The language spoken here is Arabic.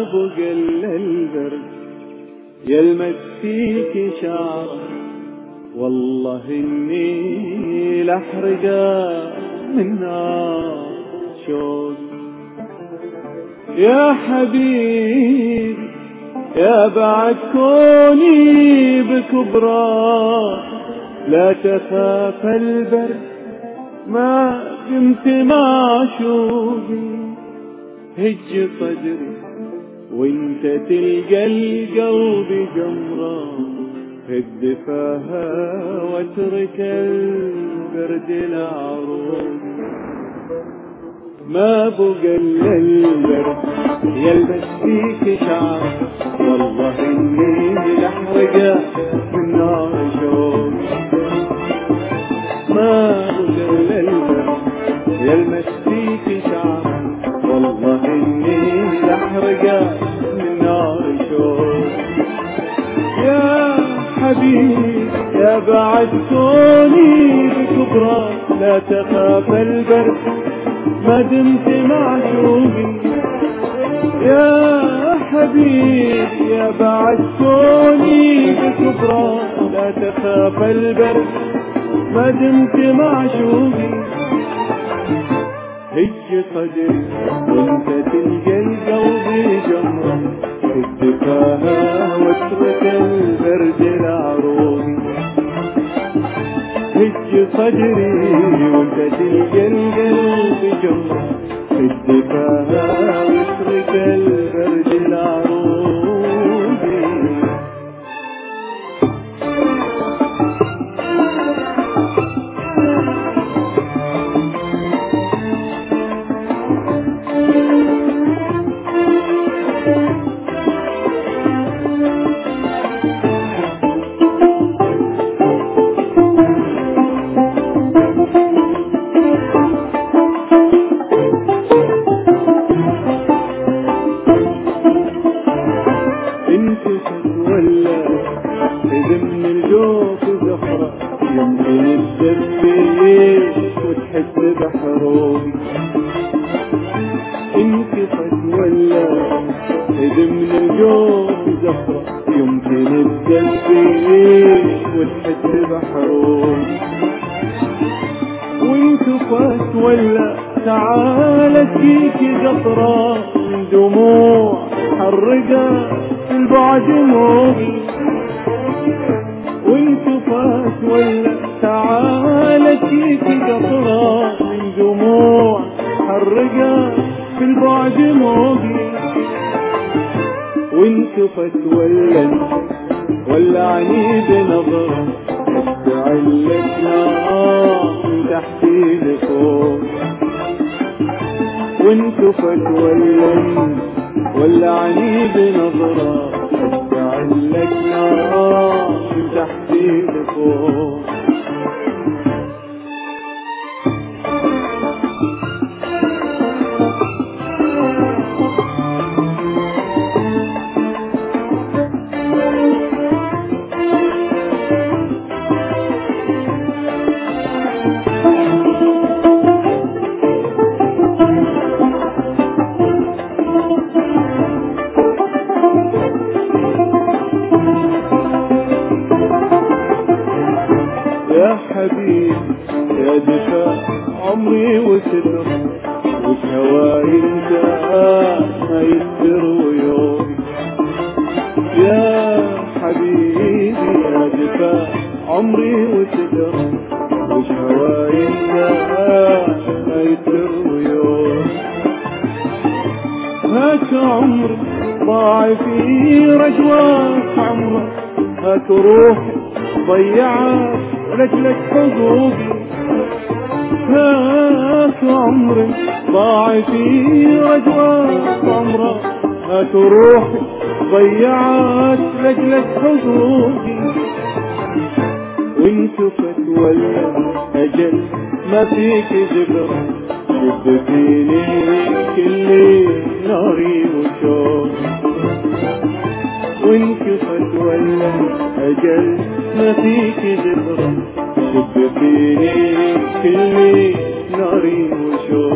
بقى إلا البرد يلمس فيك شعره، والله إني لأحرقه من نار شوق. يا حبيبي يا بعد كوني بكبرى، لا تخاف البرد ما قمت معشوقي. هج صدري وانت تلقى القلب جمرة، هد فاها واترك البرد العروق. ما بقى إلا البرد يلبس فيك شعر، والله إني لأحرقه من نار شوق. ما بقى إلا البرد يلمس فيك شعر، والله إني لأحرقه من نار شوق. يا حبيبي يا بعد كوني بكبرى، لا تخاف البرد ما دمت معشوقي. يا حبيبي يا بعد كوني بكبرى، لا تخاف البرد ما دمت معشوقي. هج صدري وانت تلقى القلب جمرة، هد فاها واترك البرد العروقي. هج صدري وانت تلقى القلب جمرة، هد فاها واترك البرد العروقي. من الجوف زفرة يمكن تدبيش وتحس بحروبي. انكفت ولا من الجوف زفرة يمكن تدبيش وتحس بحروبي. وانكفت ولا تعالت فيك قطرة من دموع حرقة في البعد موجي. وانكفت ولا تعالت فيك قطرة من دموع حرقة في البعد موجي. وانكفت ولا عني بنظرة اشتعلت نار من تحتي لفوق. وانكفت ولا عني بنظرة اشتعلت نار من تحتي لفوق. يا حبيبي يا دفاع عمري وستر وشهواي انت ما يستر ويومي. يا حبيبي يا دفاع عمري وستر وشهواي انت ما يستر ويومي. هاك عمري ضاع في رجواك عمرك، هاك روحي ضيعت رجلك حقوقي. هاك عمري ضاع في رجواك عمرك، هاك روحي ضيعت رجلك حقوقي. وانكفت ولا أجل ما فيك جبرة، شب فيني كل ناري وشوق. وانكفت ولا أجل ما فيك جبرة، شب فيني كل ناري وشوق.